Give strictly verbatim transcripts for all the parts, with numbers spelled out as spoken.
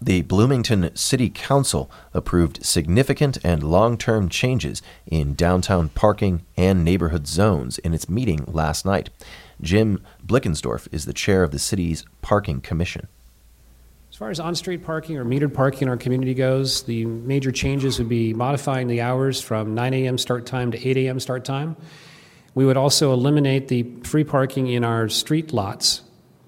The Bloomington City Council approved significant and long-term changes in downtown parking and neighborhood zones in its meeting last night. Jim Blickensdorf is the chair of the city's Parking Commission. As far as on-street parking or metered parking in our community goes, the major changes would be modifying the hours from nine a.m. start time to eight a.m. start time. We would also eliminate the free parking in our street lots.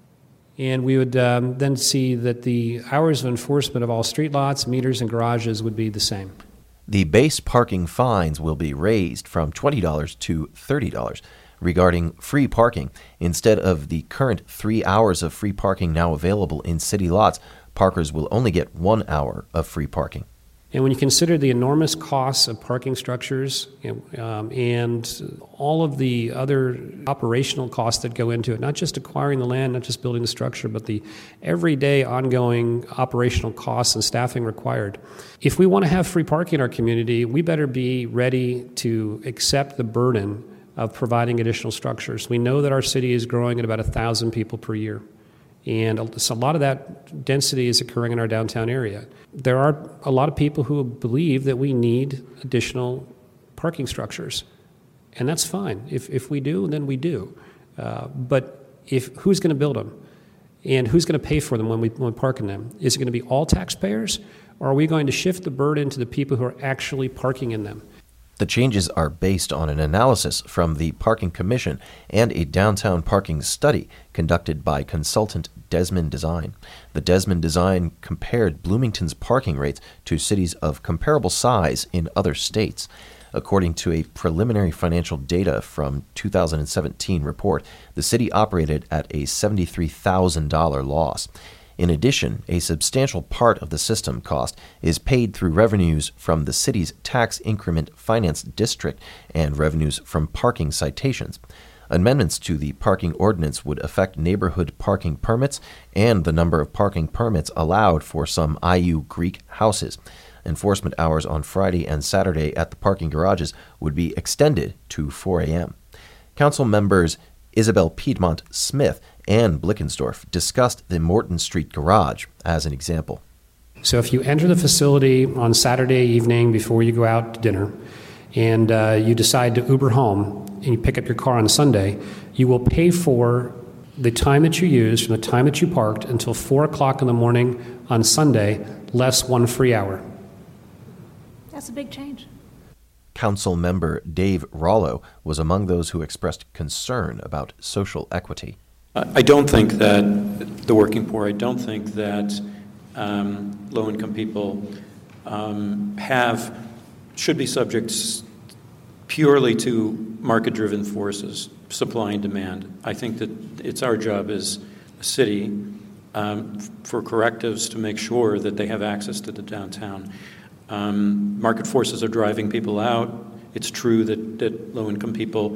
And we would um, then see that the hours of enforcement of all street lots, meters, and garages would be the same. The base parking fines will be raised from twenty dollars to thirty dollars. Regarding free parking, instead of the current three hours of free parking now available in city lots, parkers will only get one hour of free parking. And when you consider the enormous costs of parking structures um, and all of the other operational costs that go into it, not just acquiring the land, not just building the structure, but the everyday ongoing operational costs and staffing required. If we want to have free parking in our community, we better be ready to accept the burden of providing additional structures. We know that our city is growing at about one thousand people per year. And a lot of that density is occurring in our downtown area. There are a lot of people who believe that we need additional parking structures. And that's fine. If if we do, then we do. Uh, but if who's going to build them? And who's going to pay for them when we, when we park in them? Is it going to be all taxpayers? Or are we going to shift the burden to the people who are actually parking in them? The changes are based on an analysis from the Parking Commission and a downtown parking study conducted by consultant Desmond Design. The Desmond Design compared Bloomington's parking rates to cities of comparable size in other states. According to a preliminary financial data from two thousand seventeen report, the city operated at a seventy-three thousand dollars loss. In addition, a substantial part of the system cost is paid through revenues from the city's tax increment finance district and revenues from parking citations. Amendments to the parking ordinance would affect neighborhood parking permits and the number of parking permits allowed for some I U Greek houses. Enforcement hours on Friday and Saturday at the parking garages would be extended to four a.m. Council members Isabel Piedmont Smith and Blickensdorf discussed the Morton Street garage as an example. So if you enter the facility on Saturday evening before you go out to dinner and uh, you decide to Uber home and you pick up your car on Sunday, you will pay for the time that you used from the time that you parked until four o'clock in the morning on Sunday, less one free hour. That's a big change. Council member Dave Rollo was among those who expressed concern about social equity. I don't think that the working poor, I don't think that um, low-income people um, have, should be subject purely to market-driven forces, supply and demand. I think that it's our job as a city um, for correctives to make sure that they have access to the downtown. Um, market forces are driving people out. It's true that, that low-income people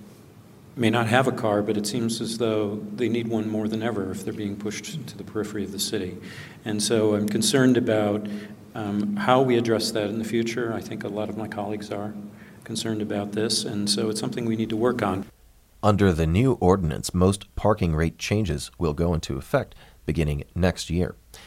may not have a car, but it seems as though they need one more than ever if they're being pushed to the periphery of the city. And so I'm concerned about um, how we address that in the future. I think a lot of my colleagues are concerned about this, and so it's something we need to work on. Under the new ordinance, most parking rate changes will go into effect beginning next year.